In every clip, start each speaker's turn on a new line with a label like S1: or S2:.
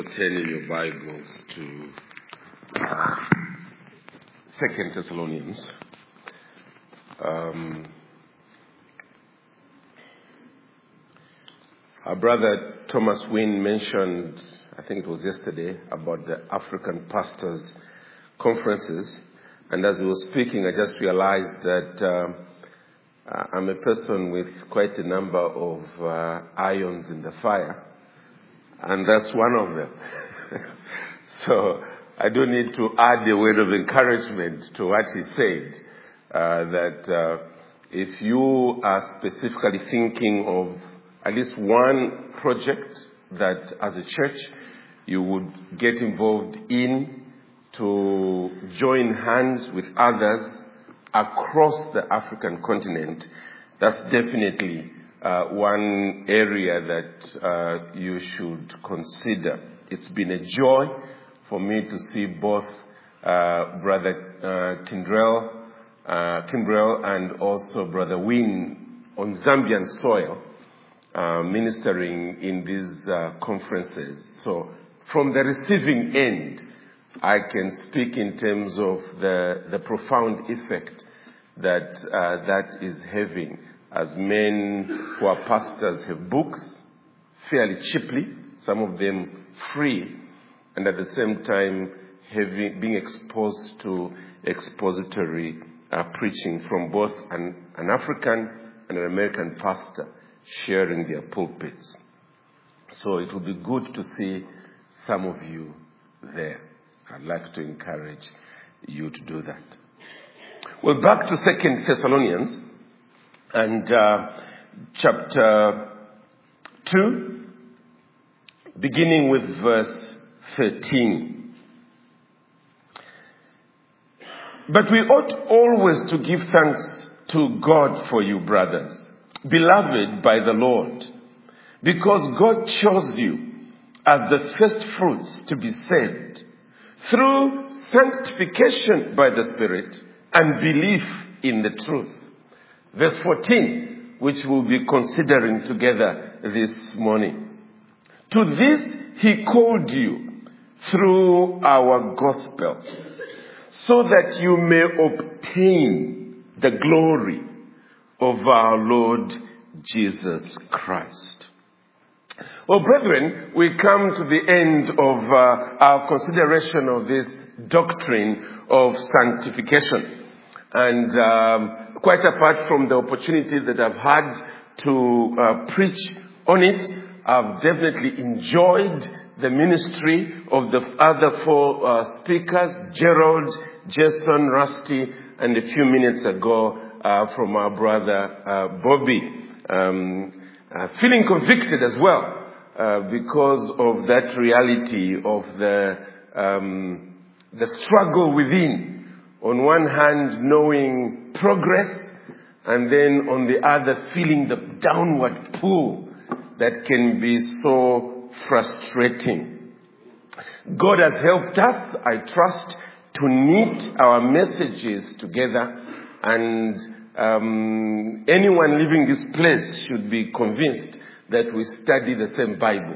S1: Turn in your Bibles to 2 Thessalonians. Our brother Thomas Wynne mentioned, I think it was yesterday, about the African Pastors' Conferences. And as he was speaking, I just realized that I'm a person with quite a number of irons in the fire. And that's one of them. So I do need to add a word of encouragement to what he said, that if you are specifically thinking of at least one project that as a church you would get involved in to join hands with others across the African continent, that's definitely one area that you should consider. It's been a joy for me to see both Brother Kimbrell and also Brother Wynne on Zambian soil ministering in these conferences. So from the receiving end, I can speak in terms of the profound effect that that is having, as men who are pastors have books fairly cheaply, some of them free, and at the same time being exposed to expository preaching from both an African and an American pastor sharing their pulpits. So it would be good to see some of you there. I'd like to encourage you to do that. Well, back to 2 Thessalonians. And chapter 2, beginning with verse 13. But we ought always to give thanks to God for you, brothers, beloved by the Lord, because God chose you as the first fruits to be saved through sanctification by the Spirit and belief in the truth. Verse 14, which we'll be considering together this morning. To this he called you through our gospel, so that you may obtain the glory of our Lord Jesus Christ. Well, brethren, we come to the end of our consideration of this doctrine of sanctification. And quite apart from the opportunities that I've had to preach on it, I've definitely enjoyed the ministry of the other four speakers, Gerald, Jason, Rusty, and a few minutes ago from our brother Bobby. Feeling convicted as well because of that reality of the struggle within. On one hand, knowing progress, and then on the other, feeling the downward pull that can be so frustrating. God has helped us, I trust, to knit our messages together, and anyone leaving this place should be convinced that we study the same Bible.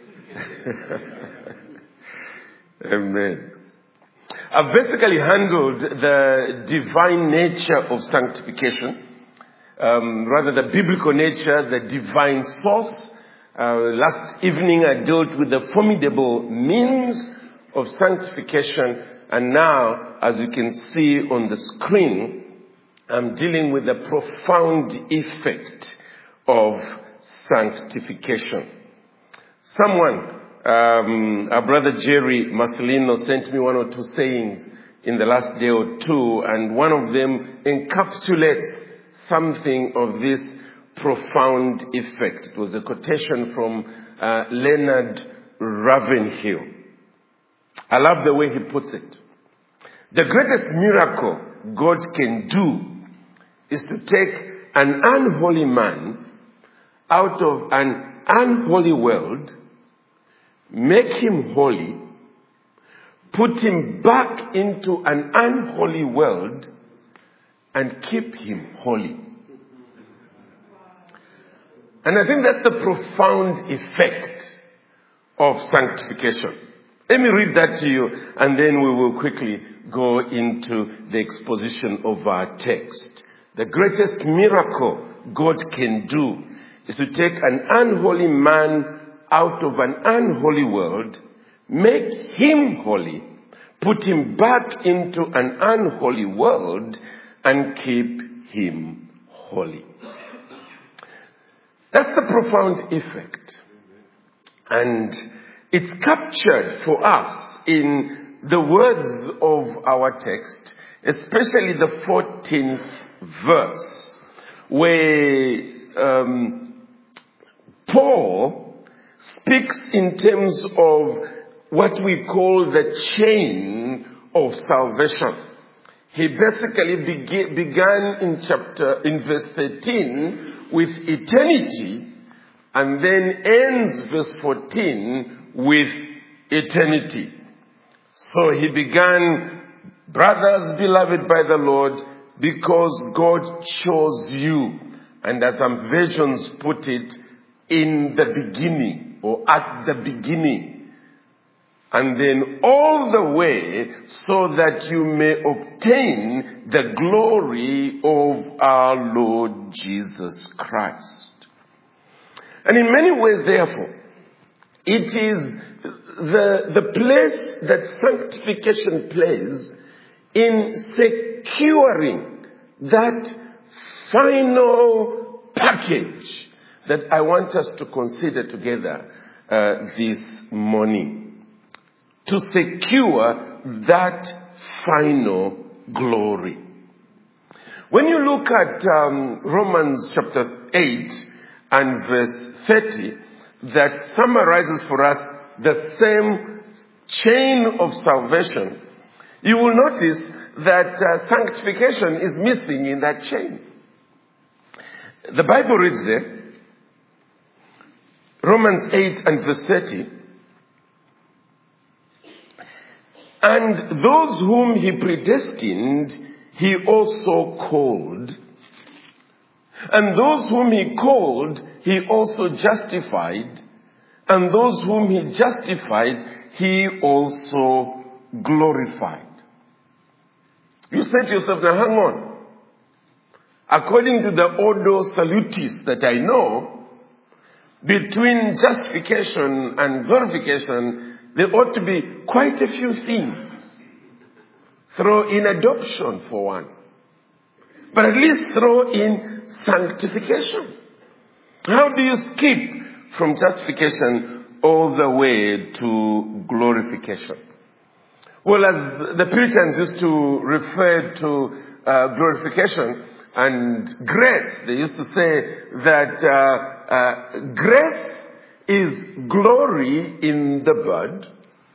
S1: Amen. I've basically handled the divine nature of sanctification, rather the biblical nature, the divine source. Last evening I dealt with the formidable means of sanctification, and now, as you can see on the screen, I'm dealing with the profound effect of sanctification. Someone, our brother Jerry Marcelino sent me one or two sayings in the last day or two, and one of them encapsulates something of this profound effect. It was a quotation from Leonard Ravenhill. I love the way he puts it. The greatest miracle God can do is to take an unholy man out of an unholy world, make him holy, put him back into an unholy world, and keep him holy. And I think that's the profound effect of sanctification. Let me read that to you, and then we will quickly go into the exposition of our text. The greatest miracle God can do is to take an unholy man out of an unholy world, make him holy, put him back into an unholy world, and keep him holy. That's the profound effect. And it's captured for us in the words of our text, especially the 14th verse, where Paul speaks in terms of what we call the chain of salvation. He basically began in verse 13 with eternity, and then ends verse 14 with eternity. So he began, brothers beloved by the Lord, because God chose you. And as some versions put it, in the beginning, or at the beginning. And then all the way so that you may obtain the glory of our Lord Jesus Christ. And in many ways, therefore, it is the place that sanctification plays in securing that final package that I want us to consider together this morning. To secure that final glory. When you look at Romans chapter 8 and verse 30, that summarizes for us the same chain of salvation, you will notice that sanctification is missing in that chain. The Bible reads there, Romans 8 and verse 30, and those whom he predestined, he also called. And those whom he called, he also justified. And those whom he justified, he also glorified. You say to yourself, now hang on. According to the Ordo Salutis that I know, between justification and glorification, there ought to be quite a few things. Throw in adoption for one. But at least throw in sanctification. How do you skip from justification all the way to glorification? Well, as the Puritans used to refer to glorification and grace, they used to say that grace is glory in the bud,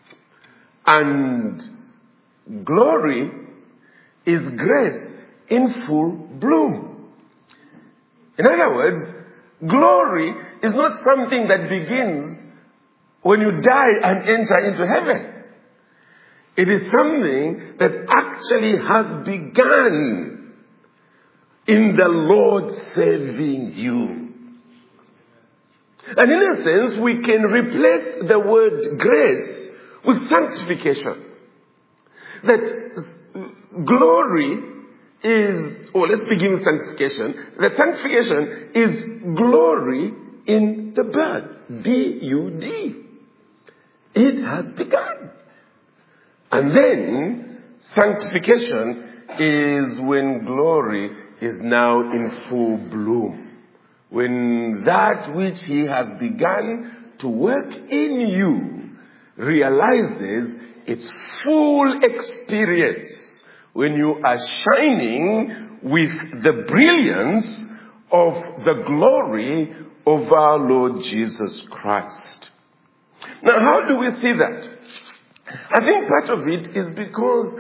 S1: and glory is grace in full bloom. In other words, glory is not something that begins when you die and enter into heaven. It is something that actually has begun in the Lord saving you. And in a sense, we can replace the word grace with sanctification. That glory is, let's begin with sanctification. That sanctification is glory in the bud. B-U-D. It has begun. And then sanctification is when glory is now in full bloom. When that which he has begun to work in you realizes its full experience, when you are shining with the brilliance of the glory of our Lord Jesus Christ. Now, how do we see that? I think part of it is because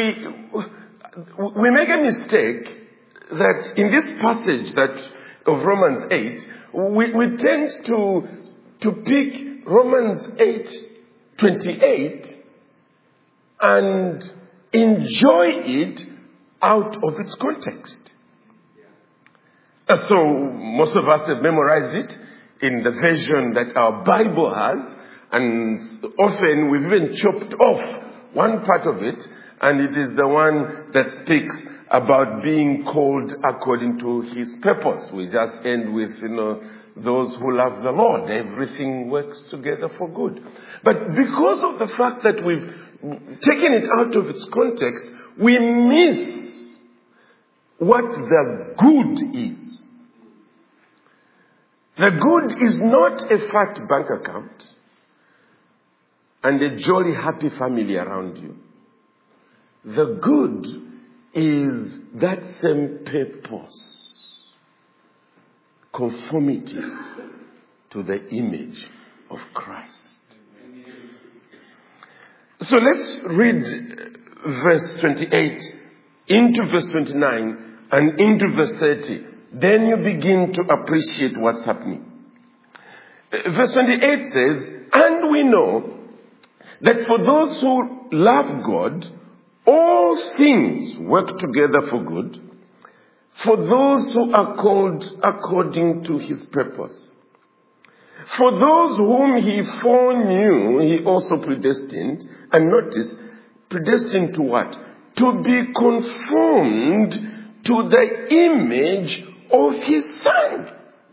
S1: we make a mistake that in this passage of Romans 8, we tend to pick Romans 8:28 and enjoy it out of its context. So most of us have memorized it in the version that our Bible has, And often we've even chopped off one part of it, and it is the one that speaks about being called according to his purpose. We just end with, those who love the Lord. Everything works together for good. But because of the fact that we've taken it out of its context, we miss what the good is. The good is not a fat bank account and a jolly happy family around you. The good is that same purpose, conformity to the image of Christ. So let's read verse 28 into verse 29 and into verse 30. Then you begin to appreciate what's happening. Verse 28 says, and we know that for those who love God, all things work together for good, for those who are called according to his purpose. For those whom he foreknew, he also predestined. And notice, predestined to what? To be conformed to the image of his Son,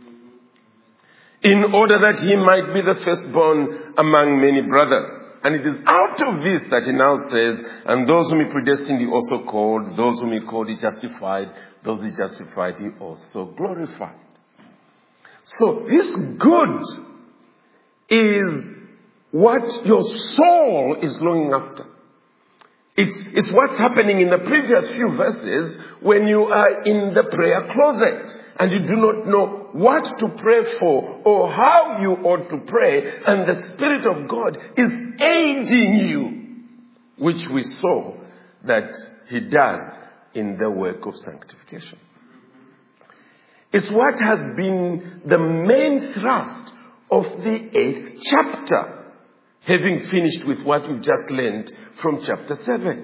S1: in order that he might be the firstborn among many brothers. And it is out of this that he now says, and those whom he predestined he also called, those whom he called he justified, those he justified he also glorified. So this good is what your soul is longing after. It's what's happening in the previous few verses when you are in the prayer closet and you do not know what to pray for or how you ought to pray, and the Spirit of God is aiding you, which we saw that he does in the work of sanctification. It's what has been the main thrust of the 8th chapter, having finished with what we've just learned from chapter 7.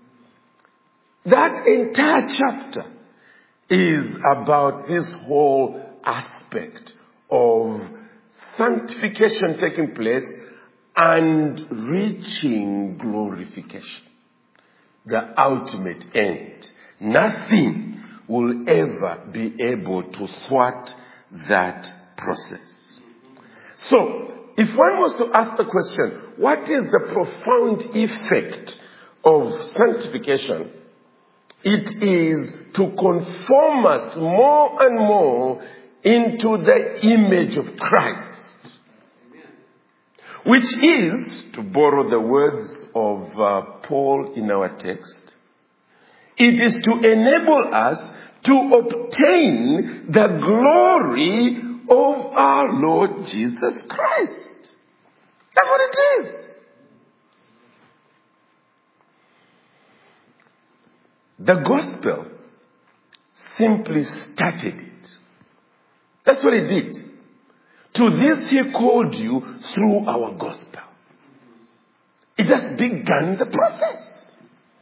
S1: That entire chapter is about this whole aspect of sanctification taking place and reaching glorification, the ultimate end. Nothing will ever be able to thwart that process. So, if one was to ask the question, what is the profound effect of sanctification? It is to conform us more and more into the image of Christ. Which is, to borrow the words of Paul in our text, it is to enable us to obtain the glory of our Lord Jesus Christ. That's what it is. The gospel simply started it. That's what it did. To this he called you through our gospel. It just began the process.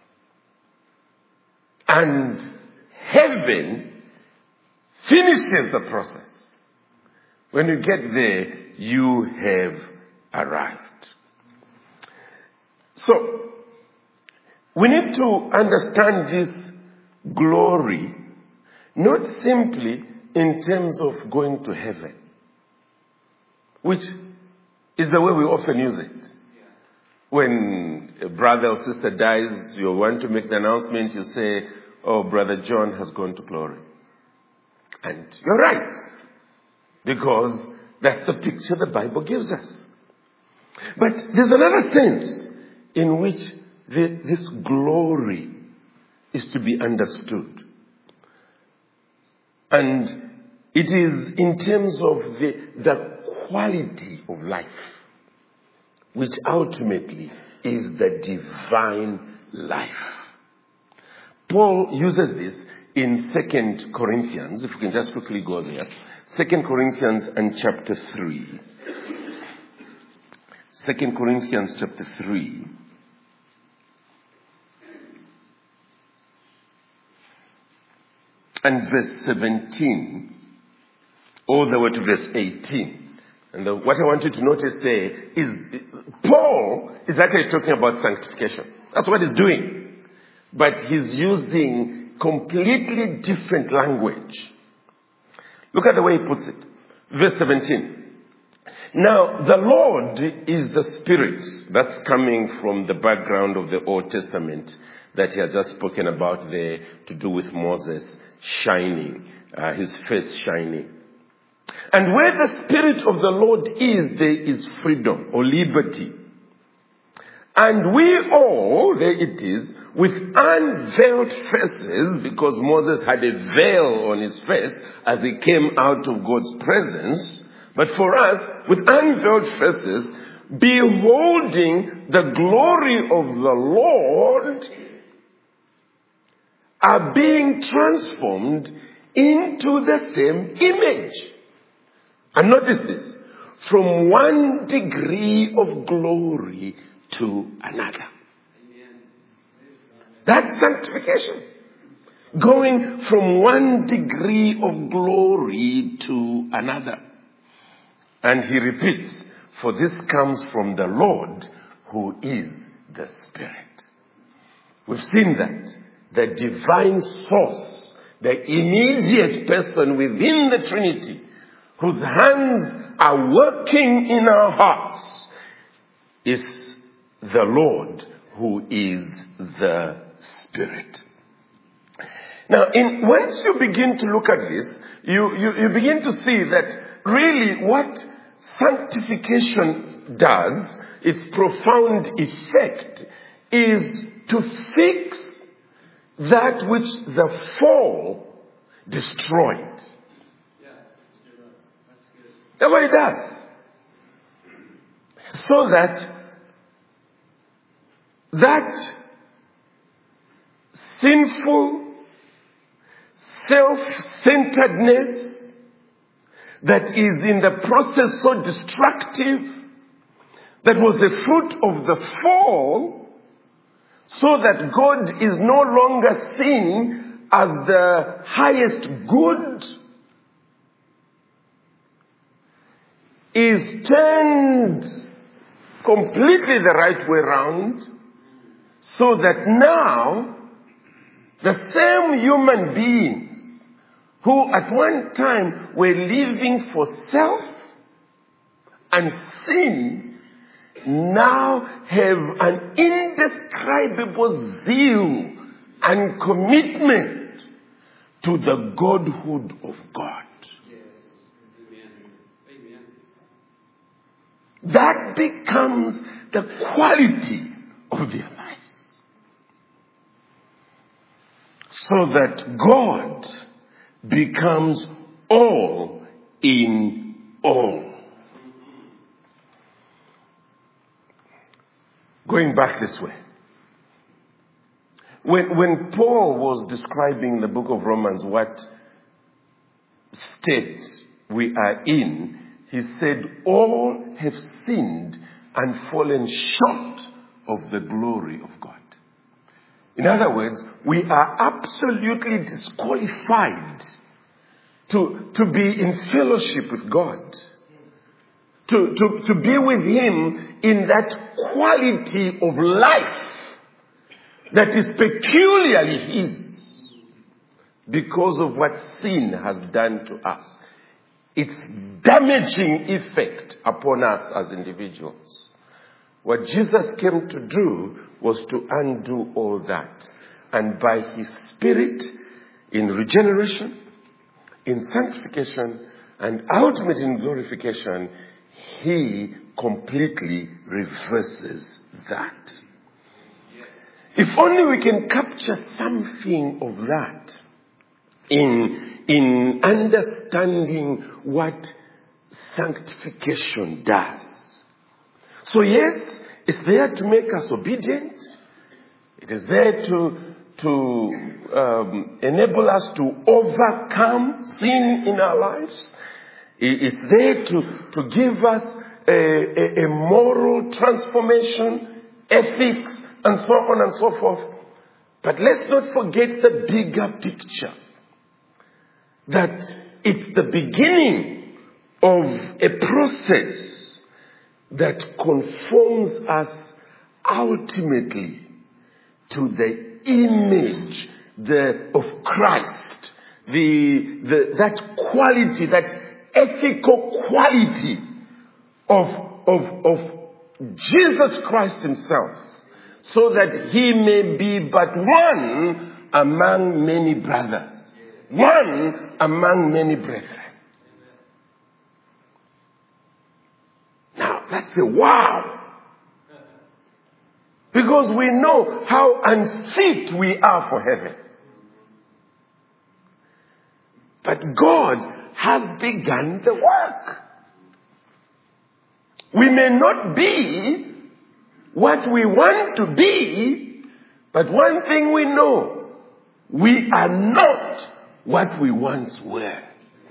S1: And heaven finishes the process. When you get there, you have arrived. So, we need to understand this glory not simply in terms of going to heaven, which is the way we often use it. When a brother or sister dies, you want to make the announcement, you say, oh, Brother John has gone to glory. And you're right, because that's the picture the Bible gives us. But there's another sense in which this glory is to be understood. And it is in terms of the quality of life, which ultimately is the divine life. Paul uses this in 2 Corinthians, if we can just quickly go there. 2 Corinthians and chapter 3. 2 Corinthians chapter 3. And verse 17, all the way to verse 18. And what I want you to notice there is Paul is actually talking about sanctification. That's what he's doing. But he's using completely different language. Look at the way he puts it. Verse 17. Now, the Lord is the Spirit. That's coming from the background of the Old Testament that he has just spoken about there, to do with Moses shining, his face shining. And where the Spirit of the Lord is, there is freedom or liberty. And we all, there it is, with unveiled faces, because Moses had a veil on his face as he came out of God's presence. But for us, with unveiled faces, beholding the glory of the Lord, are being transformed into the same image. And notice this, from one degree of glory to another. That's sanctification. Going from one degree of glory to another. And he repeats, for this comes from the Lord who is the Spirit. We've seen that. The divine source, the immediate person within the Trinity, whose hands are working in our hearts, is the Lord who is the Spirit. Now, once you begin to look at this, you begin to see that really what sanctification does, its profound effect, is to fix that which the fall destroyed. That's what it does. So that sinful, self-centeredness that is in the process so destructive, that was the fruit of the fall, so that God is no longer seen as the highest good, is turned completely the right way around, so that now the same human beings who at one time were living for self and sin now have an indescribable zeal and commitment to the Godhood of God. That becomes the quality of their lives. So that God becomes all in all. Going back this way. When Paul was describing in the book of Romans what state we are in, he said, all have sinned and fallen short of the glory of God. In other words, we are absolutely disqualified to be in fellowship with God. To be with Him in that quality of life that is peculiarly His because of what sin has done to us. Its damaging effect upon us as individuals. What Jesus came to do was to undo all that. And by His Spirit, in regeneration, in sanctification, and ultimately in glorification, He completely reverses that. If only we can capture something of that in understanding what sanctification does. So yes, it's there to make us obedient. It is there to enable us to overcome sin in our lives. It's there to give us a moral transformation, ethics, and so on and so forth. But let's not forget the bigger picture. That it's the beginning of a process that conforms us ultimately to the image of Christ, that quality, that ethical quality of Jesus Christ himself, so that he may be but one among many brothers, one among many brethren. Now, that's a wow. Because we know how unfit we are for heaven. But God has begun the work. We may not be what we want to be, but one thing we know, we are not what we once were.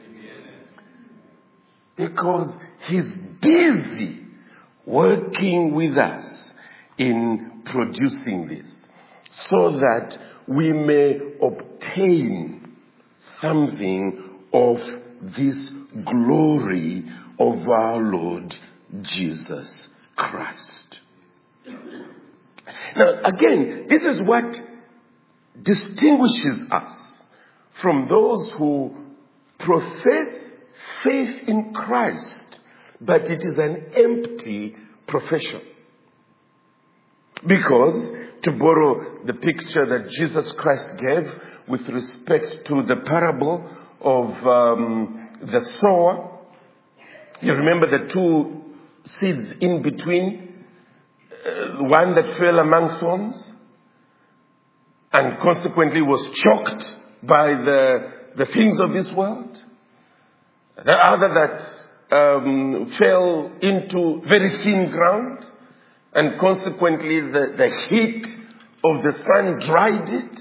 S1: Because he's busy working with us in producing this, so that we may obtain something of this glory of our Lord Jesus Christ. Now, again, this is what distinguishes us from those who profess faith in Christ, but it is an empty profession. Because, to borrow the picture that Jesus Christ gave with respect to the parable of the sower, you remember the two seeds in between, one that fell among thorns and consequently was choked by the things of this world. The other that fell into very thin ground, and consequently the heat of the sun dried it.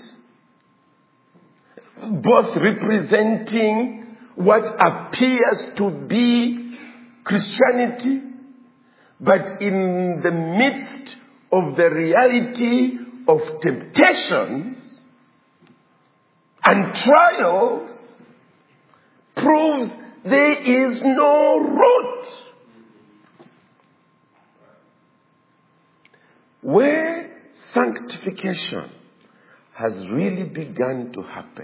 S1: Both representing what appears to be Christianity, but in the midst of the reality of temptations and trials, proves there is no root. Where sanctification has really begun to happen,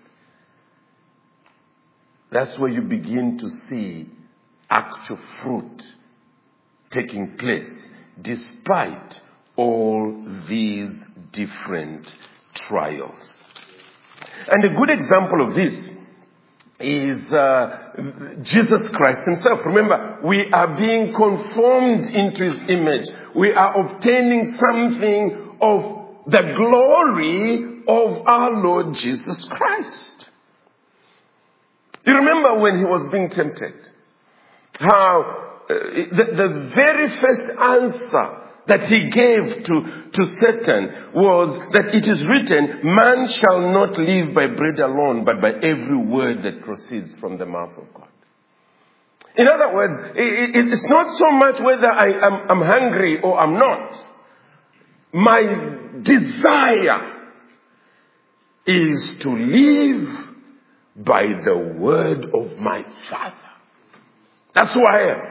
S1: that's where you begin to see actual fruit taking place, despite all these different trials. And a good example of this is Jesus Christ himself. Remember, we are being conformed into his image. We are obtaining something of the glory of our Lord Jesus Christ. You remember when he was being tempted, how the very first answer that he gave to Satan was that it is written, man shall not live by bread alone, but by every word that proceeds from the mouth of God. In other words, it's not so much whether I'm hungry or I'm not. My desire is to live by the word of my Father. That's who I am.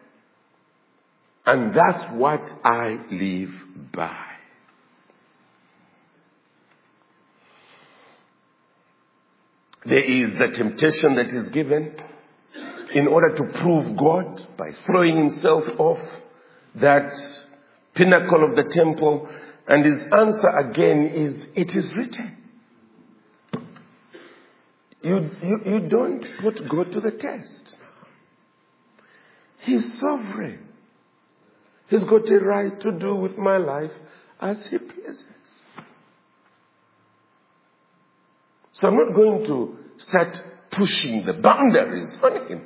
S1: And that's what I live by. There is the temptation that is given in order to prove God by throwing himself off that pinnacle of the temple. And his answer again is, it is written. You don't put God to the test. He's sovereign. He's got a right to do with my life as he pleases. So I'm not going to start pushing the boundaries on him.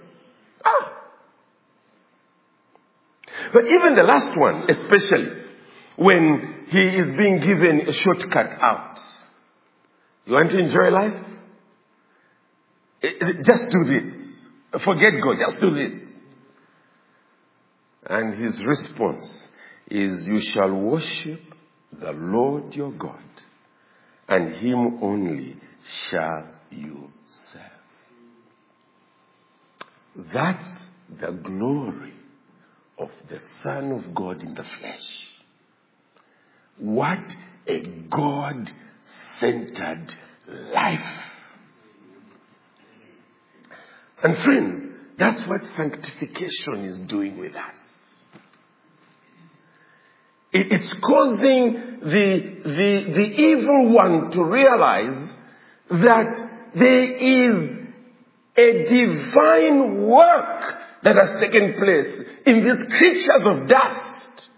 S1: But even the last one, especially when he is being given a shortcut out. You want to enjoy life? Just do this. Forget God, just do this. And his response is, you shall worship the Lord your God, and him only shall you serve. That's the glory of the Son of God in the flesh. What a God-centered life. And friends, that's what sanctification is doing with us. It's causing the evil one to realize that there is a divine work that has taken place in these creatures of dust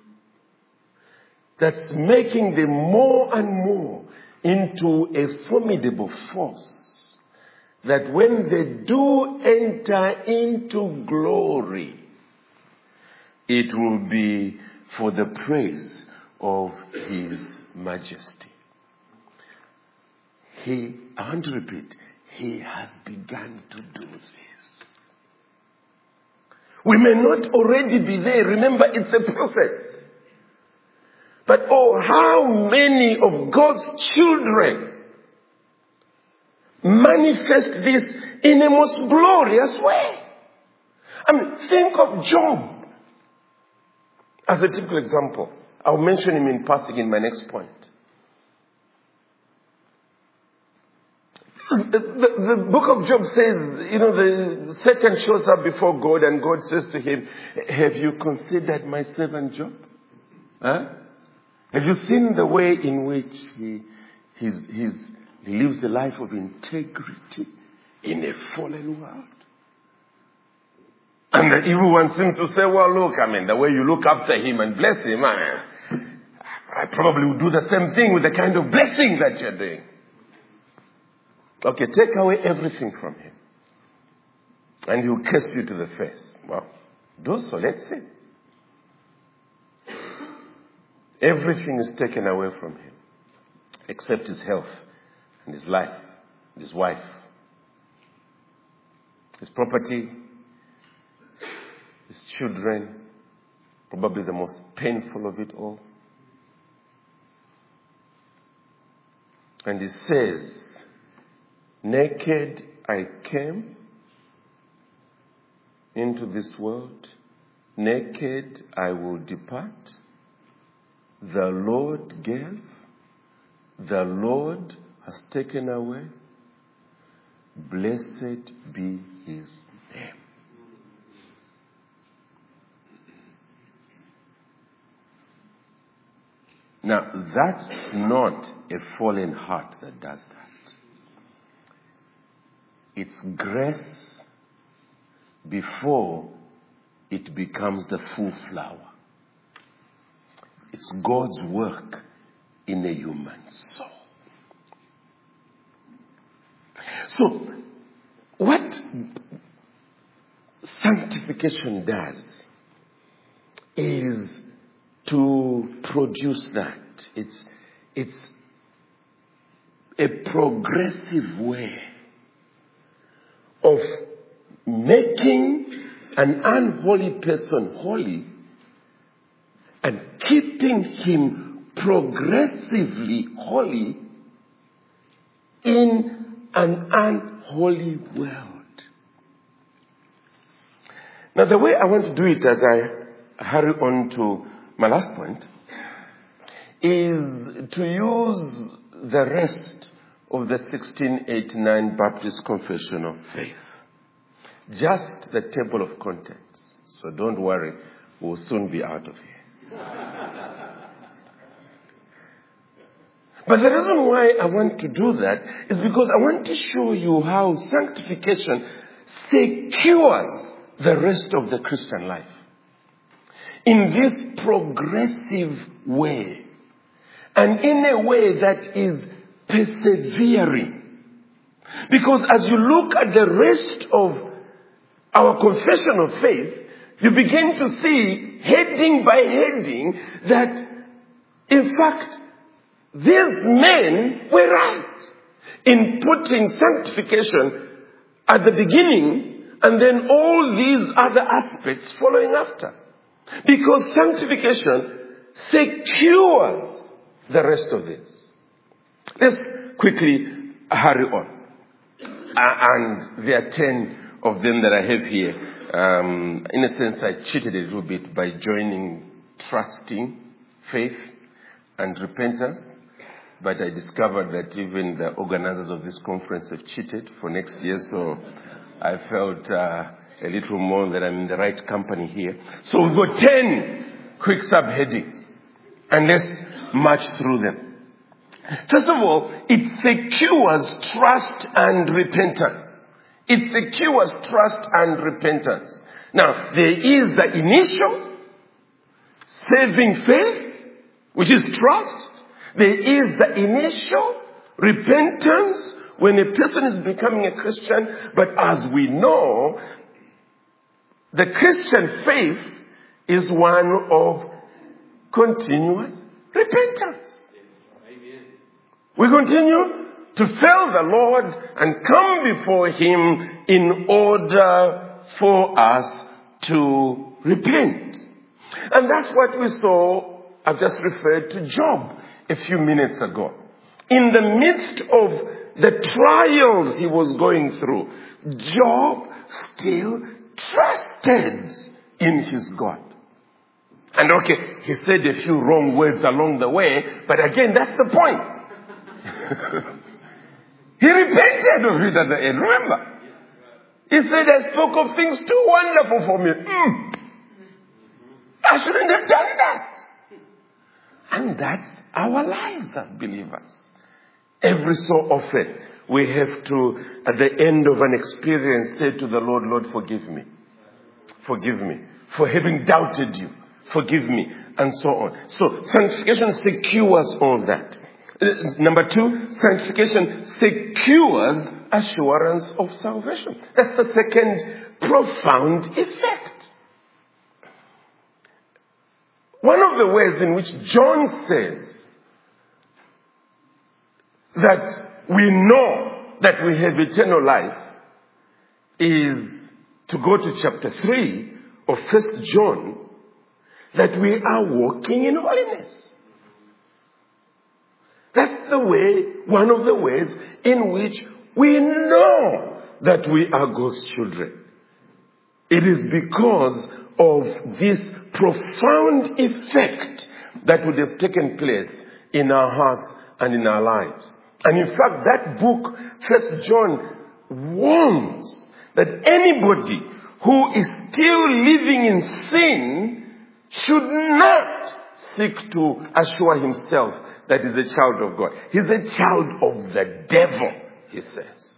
S1: that's making them more and more into a formidable force, that when they do enter into glory, it will be for the praise of His majesty. I want to repeat, He has begun to do this. We may not already be there. Remember, it's a process. But oh, how many of God's children manifest this in a most glorious way? I mean, think of Job as a typical example. I'll mention him in passing in my next point. The book of Job says, Satan shows up before God and God says to him, have you considered my servant Job? Huh? Have you seen the way in which he lives a life of integrity in a fallen world? And the evil one seems to say, well, look, the way you look after him and bless him, I probably would do the same thing with the kind of blessing that you're doing. Okay, take away everything from him, and he'll curse you to the face. Well, do so, let's see. Everything is taken away from him, except his health, and his life, and his wife, his property, his children, probably the most painful of it all. And he says, naked I came into this world, naked I will depart. The Lord gave, the Lord has taken away. Blessed be His name. Now, that's not a fallen heart that does that. It's grace before it becomes the full flower. It's God's work in a human soul. So, what sanctification does is to produce that. It's a progressive way of making an unholy person holy and keeping him progressively holy in an unholy world. Now, the way I want to do it as I hurry on to my last point is to use the rest of the 1689 Baptist Confession of Faith. Just the table of contents. So don't worry, we'll soon be out of here. But the reason why I want to do that is because I want to show you how sanctification secures the rest of the Christian life in this progressive way, and in a way that is persevering. Because as you look at the rest of our confession of faith, you begin to see, heading by heading, that in fact, these men were right in putting sanctification at the beginning and then all these other aspects following after. Because sanctification secures the rest of this. Let's quickly hurry on. And there are 10 of them that I have here In a sense, I cheated a little bit by joining trusting, faith, and repentance. But I discovered that even the organizers of this conference have cheated for next year. So I felt a little more that I'm in the right company here. So we've got 10 quick subheadings. And let's march through them. First of all, it secures trust and repentance. It secures trust and repentance. Now, there is the initial saving faith, which is trust. There is the initial repentance when a person is becoming a Christian. But as we know, the Christian faith is one of continuous repentance. We continue to fail the Lord and come before Him in order for us to repent. And that's what we saw. I've just referred to Job a few minutes ago. In the midst of the trials he was going through, Job still trusted in his God. And okay, he said a few wrong words along the way, but again, that's the point. He repented of it at the end. Remember? He said, I spoke of things too wonderful for me. I shouldn't have done that. And that's our lives as believers. Every so often, we have to, at the end of an experience, say to the Lord, Lord, forgive me. Forgive me for having doubted you. Forgive me. And so on. So, sanctification secures all that. Number 2, sanctification secures assurance of salvation. That's the second profound effect. One of the ways in which John says that we know that we have eternal life is to go to chapter 3 of 1 John, that we are walking in holiness. That's the way, one of the ways in which we know that we are God's children. It is because of this profound effect that would have taken place in our hearts and in our lives. And in fact, that book, 1 John, warns that anybody who is still living in sin should not seek to assure himself that he's a child of God. He's a child of the devil, he says.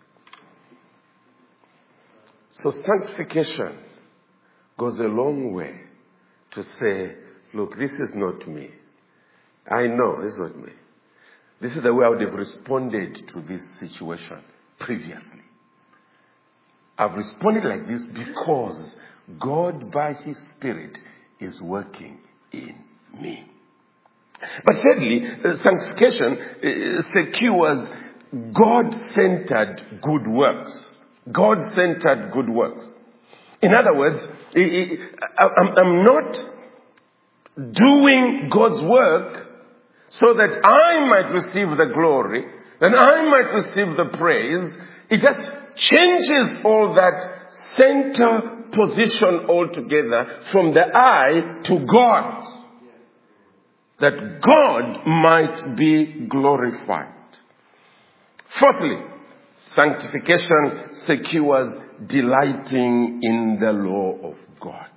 S1: So sanctification goes a long way to say, look, this is not me. I know this is not me. This is the way I would have responded to this situation previously. I've responded like this because God, by His Spirit, is working in me. But thirdly, sanctification secures God-centered good works. God-centered good works. In other words, I'm not doing God's work so that I might receive the glory, and I might receive the praise. It just changes all that center position altogether from the I to God. That God might be glorified. Fourthly, sanctification secures delighting in the law of God.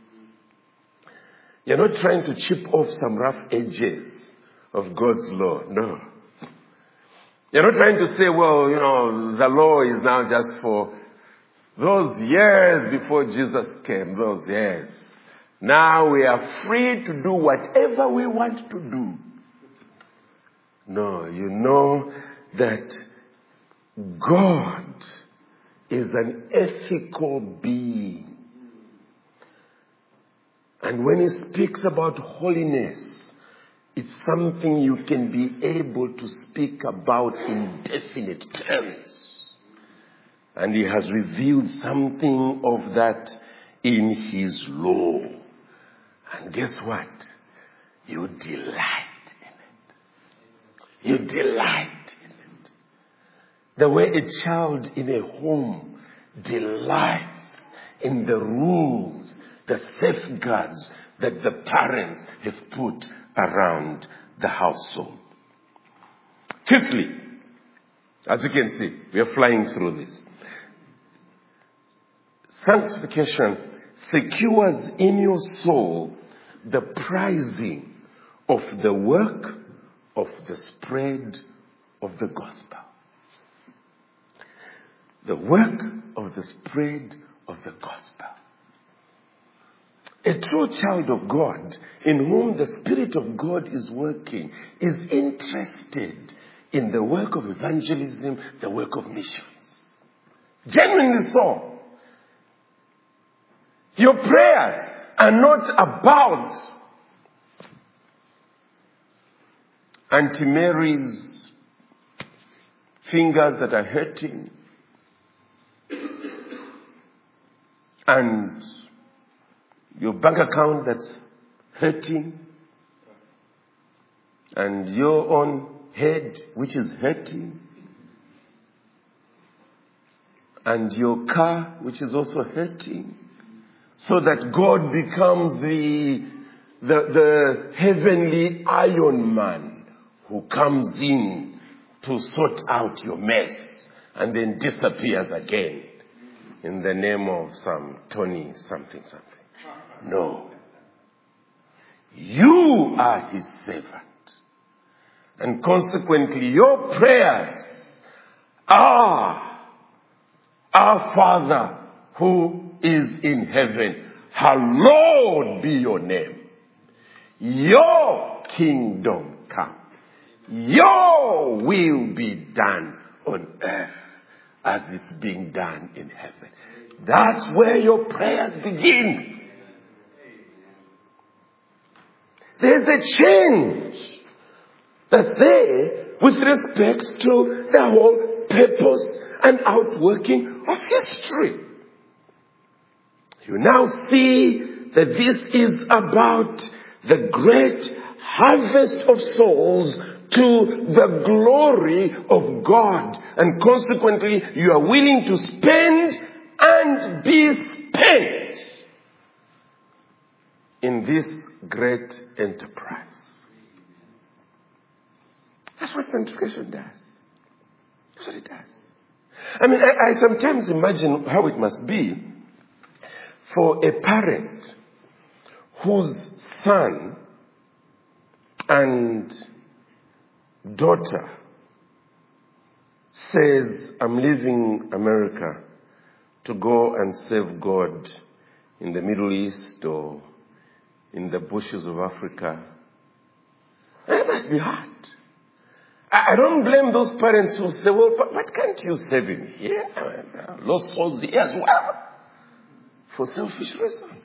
S1: You're not trying to chip off some rough edges of God's law. No. You're not trying to say, well, the law is now just for those years before Jesus came, those years. Now we are free to do whatever we want to do. No, you know that God is an ethical being. And when He speaks about holiness, it's something you can be able to speak about in definite terms. And He has revealed something of that in His law. And guess what? You delight in it. You delight in it. The way a child in a home delights in the rules, the safeguards that the parents have put around the household. Fifthly, as you can see, we are flying through this. Sanctification secures in your soul the prizing of the work of the spread of the gospel. The work of the spread of the gospel. A true child of God, in whom the Spirit of God is working, is interested in the work of evangelism, the work of missions. Genuinely so. Your prayers are not about Auntie Mary's fingers that are hurting and your bank account that's hurting and your own head which is hurting and your car which is also hurting, so that God becomes the heavenly Iron Man who comes in to sort out your mess and then disappears again in the name of some Tony something. No. You are his servant. And consequently, your prayers are, Our Father who is in heaven, hallowed be your name. Your kingdom come. Your will be done on earth as it's being done in heaven. That's where your prayers begin. There's a change that's there with respect to the whole purpose and outworking of history. You now see that this is about the great harvest of souls to the glory of God. And consequently, you are willing to spend and be spent in this great enterprise. That's what sanctification does. That's what it does. I mean, I sometimes imagine how it must be for a parent whose son and daughter says, I'm leaving America to go and serve God in the Middle East or in the bushes of Africa. That must be hard. I don't blame those parents who say, well, but can't you save him here? Lost souls here as well. For selfish reasons.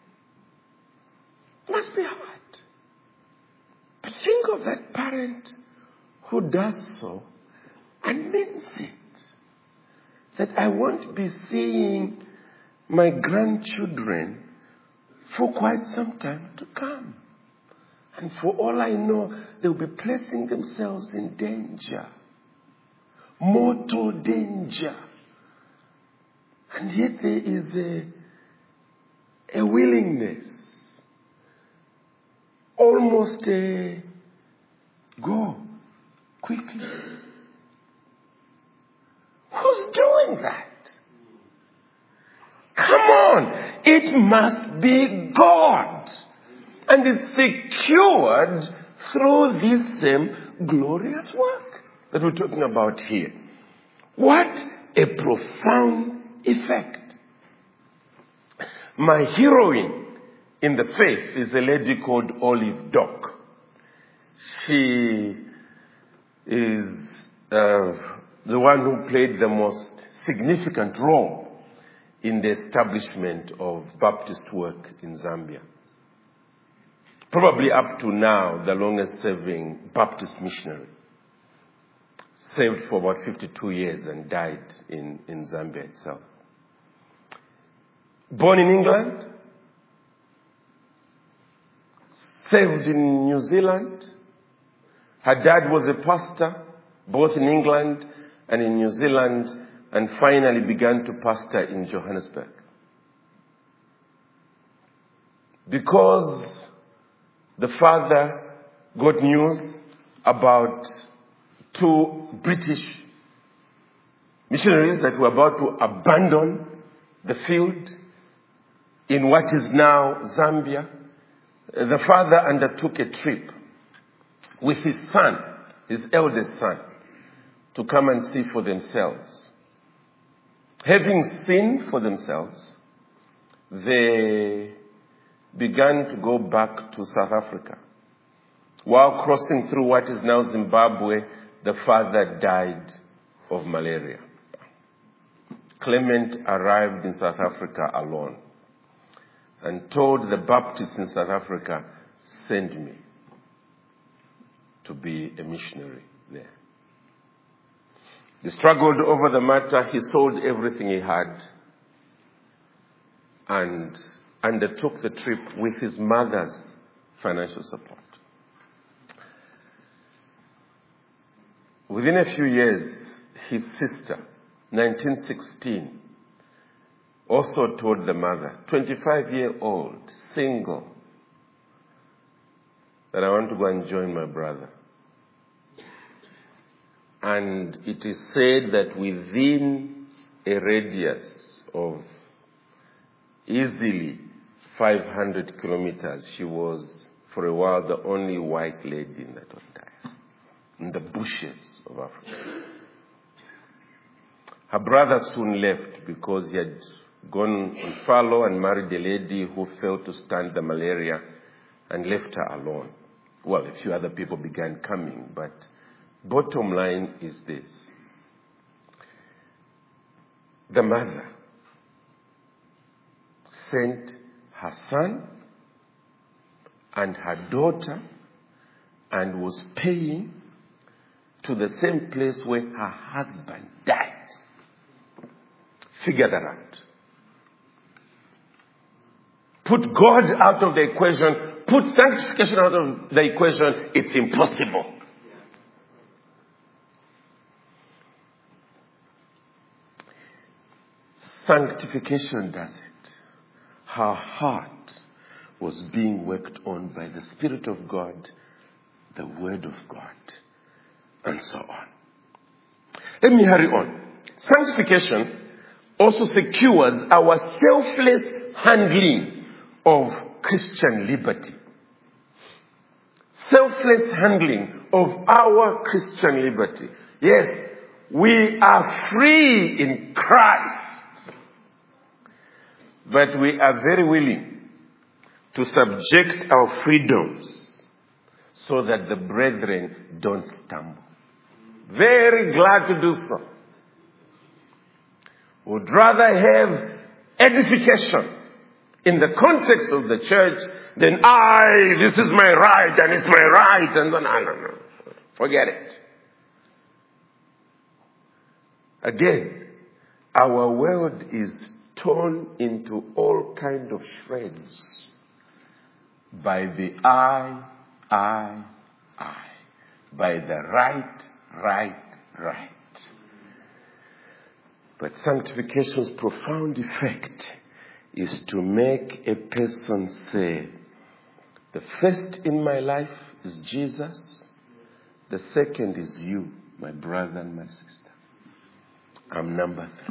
S1: It must be hard. But think of that parent who does so and means it. That I won't be seeing my grandchildren for quite some time to come. And for all I know, they'll be placing themselves in danger. Mortal danger. And yet there is a willingness. Almost a go quickly. Who's doing that? Come on. It must be God. And it's secured through this same glorious work that we're talking about here. What a profound effect. My heroine in the faith is a lady called Olive Dock. She is the one who played the most significant role in the establishment of Baptist work in Zambia. Probably up to now, the longest serving Baptist missionary. Served for about 52 years and died in Zambia itself. Born in England. Served in New Zealand. Her dad was a pastor, both in England and in New Zealand, and finally began to pastor in Johannesburg. because the father got news about 2 British missionaries that were about to abandon the field in what is now Zambia. The father undertook a trip with his son, his eldest son, to come and see for themselves. Having seen for themselves, they began to go back to South Africa. While crossing through what is now Zimbabwe, the father died of malaria. Clement arrived in South Africa alone and told the Baptists in South Africa, send me to be a missionary there. They struggled over the matter. He sold everything he had and undertook the trip with his mother's financial support. Within a few years, his sister, 1916, also told the mother, 25-year-old, single, that I want to go and join my brother. And it is said that within a radius of easily 500 kilometers, she was, for a while, the only white lady in that entire, in the bushes of Africa. Her brother soon left because he had gone on furlough and married a lady who failed to stand the malaria and left her alone. Well, a few other people began coming, but bottom line is this. The mother sent her son and her daughter and was paying to the same place where her husband died. Figure that out. Put God out of the equation, put sanctification out of the equation, it's impossible. Sanctification does it. Her heart was being worked on by the Spirit of God, the Word of God, and so on. Let me hurry on. Sanctification also secures our selfless handling of Christian liberty. Selfless handling of our Christian liberty. Yes, we are free in Christ. But we are very willing to subject our freedoms so that the brethren don't stumble. Very glad to do so. Would rather have edification in the context of the church than this is my right and it's my right and no. Forget it. Again, our world is torn into all kind of shreds by the I, by the right. But sanctification's profound effect is to make a person say, the first in my life is Jesus, the second is you, my brother and my sister. I'm number 3.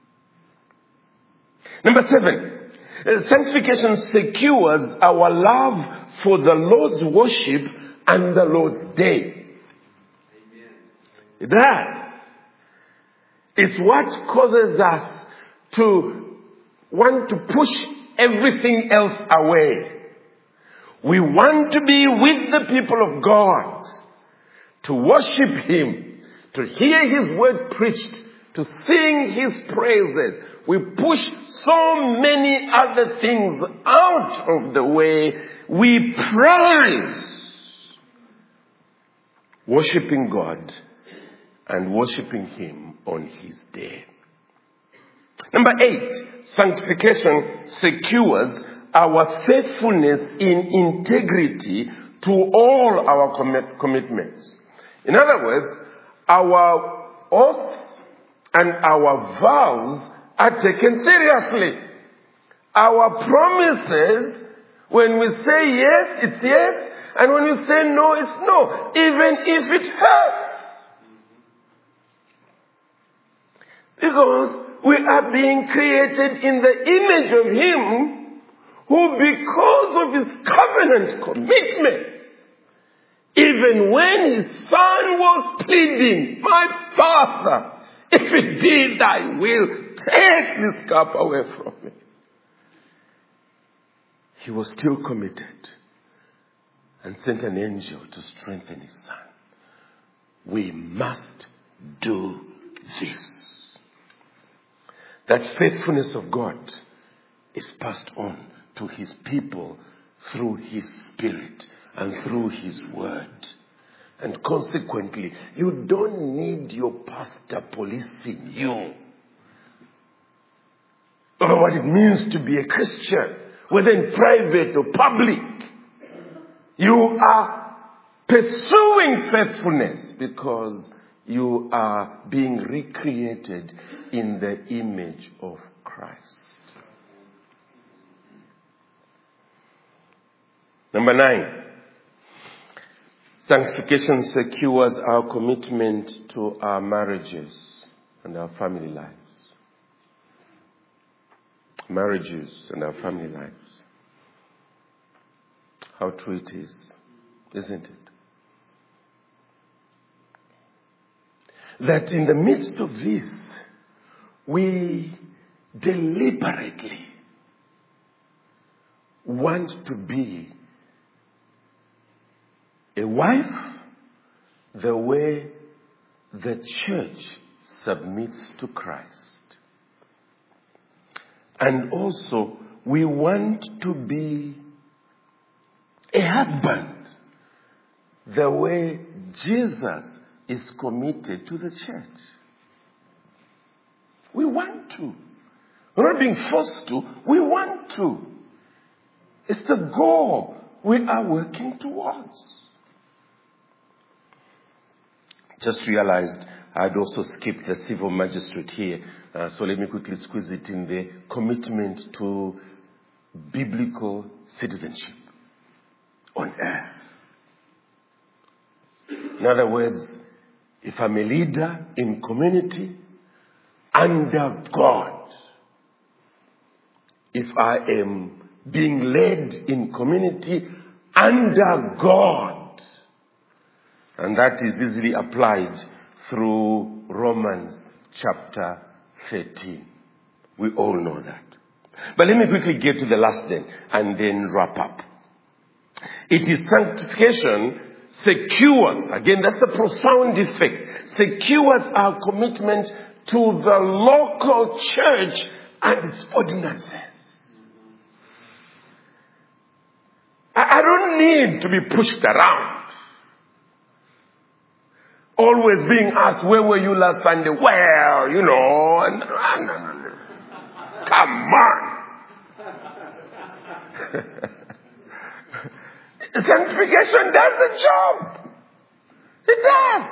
S1: Number 7, sanctification secures our love for the Lord's worship and the Lord's day. Amen. It does. It's what causes us to want to push everything else away. We want to be with the people of God, to worship Him, to hear His word preached, to sing His praises. We push so many other things out of the way. We prize worshiping God and worshiping Him on His day. Number 8, sanctification secures our faithfulness in integrity to all our commitments. In other words, our oaths and our vows are taken seriously. Our promises When we say yes, it's yes. And when we say no, it's no. Even if it hurts. Because we are being created in the image of Him who, because of His covenant commitment, even when His Son was pleading, my Father, if it be Thy will, take this cup away from me. He was still committed and sent an angel to strengthen His Son. We must do this. That faithfulness of God is passed on to His people through His Spirit and through His Word. And consequently, you don't need your pastor policing you over what it means to be a Christian, whether in private or public. You are pursuing faithfulness because you are being recreated in the image of Christ. Number 9. Sanctification secures our commitment to our marriages and our family lives. Marriages and our family lives. How true it is, isn't it? That in the midst of this, we deliberately want to be a wife the way the church submits to Christ. And also, we want to be a husband the way Jesus is committed to the church. We want to. We're not being forced to. We want to. It's the goal we are working towards. Just realized I'd also skipped the civil magistrate here. So let me quickly squeeze it in there. Commitment to biblical citizenship on earth. In other words, if I'm a leader in community under God, if I am being led in community under God, and that is easily applied through Romans chapter 13. We all know that. But let me quickly get to the last then, and then wrap up. It is sanctification secures, again that's the profound effect, secures our commitment to the local church and its ordinances. I don't need to be pushed around. Always being asked, where were you last Sunday? Well, you know, no. Come on. Sanctification does the job. It does.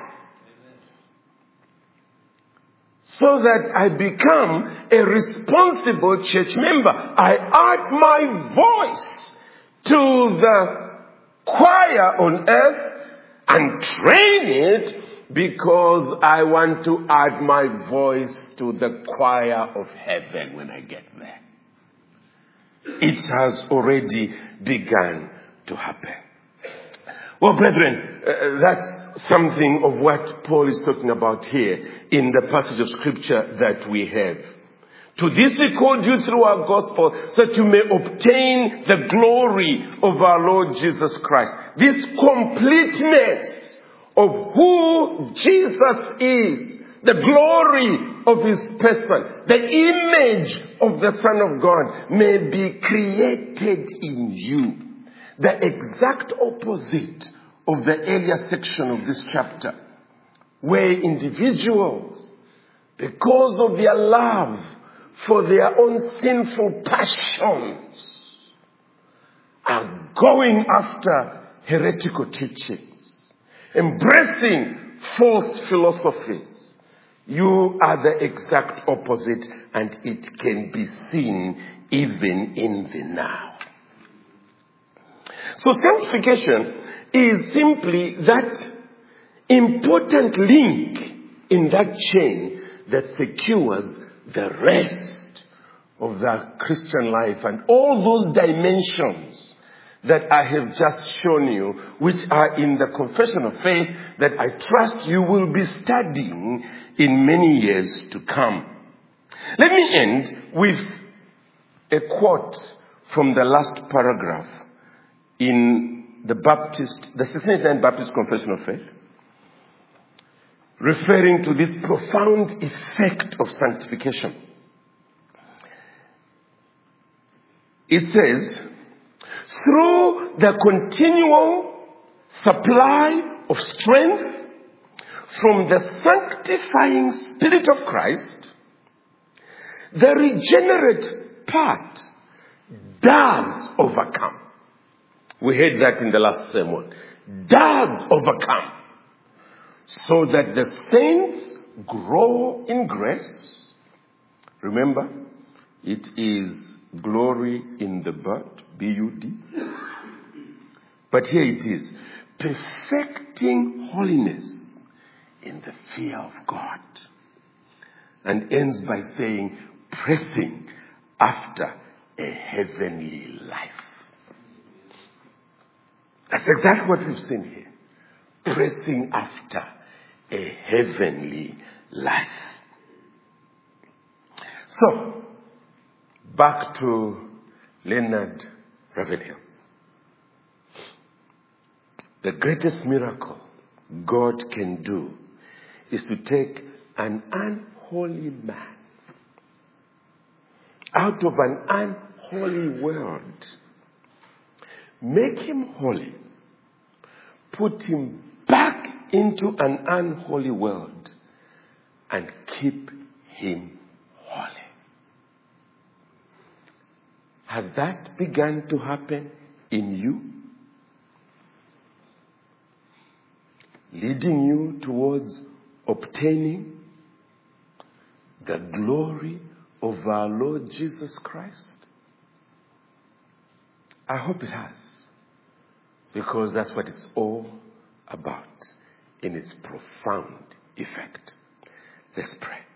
S1: So that I become a responsible church member. I add my voice to the choir on earth and train it because I want to add my voice to the choir of heaven when I get there. It has already begun to happen. Well, brethren, that's something of what Paul is talking about here in the passage of scripture that we have. To this we called you through our gospel, so that you may obtain the glory of our Lord Jesus Christ. This completeness of who Jesus is, the glory of His person, the image of the Son of God may be created in you. The exact opposite of the earlier section of this chapter, where individuals, because of their love for their own sinful passions, are going after heretical teachings, embracing false philosophies. You are the exact opposite, and it can be seen even in the now. So sanctification is simply that important link in that chain that secures the rest of the Christian life and all those dimensions that I have just shown you, which are in the confession of faith that I trust you will be studying in many years to come. Let me end with a quote from the last paragraph in the 69th Baptist Confession of Faith, referring to this profound effect of sanctification. It says, through the continual supply of strength from the sanctifying Spirit of Christ, the regenerate part does overcome. We heard that in the last sermon. Does overcome. So that the saints grow in grace. Remember, it is glory in the bud, B-U-D. But here it is, perfecting holiness in the fear of God. And ends by saying, pressing after a heavenly life. That's exactly what we've seen here. Pressing after a heavenly life. So, back to Leonard Ravenhill. The greatest miracle God can do is to take an unholy man out of an unholy world, make him holy, put him back into an unholy world, and keep him holy. Has that begun to happen in you? Leading you towards obtaining the glory of our Lord Jesus Christ? I hope it has. Because that's what it's all about in its profound effect. Let's pray.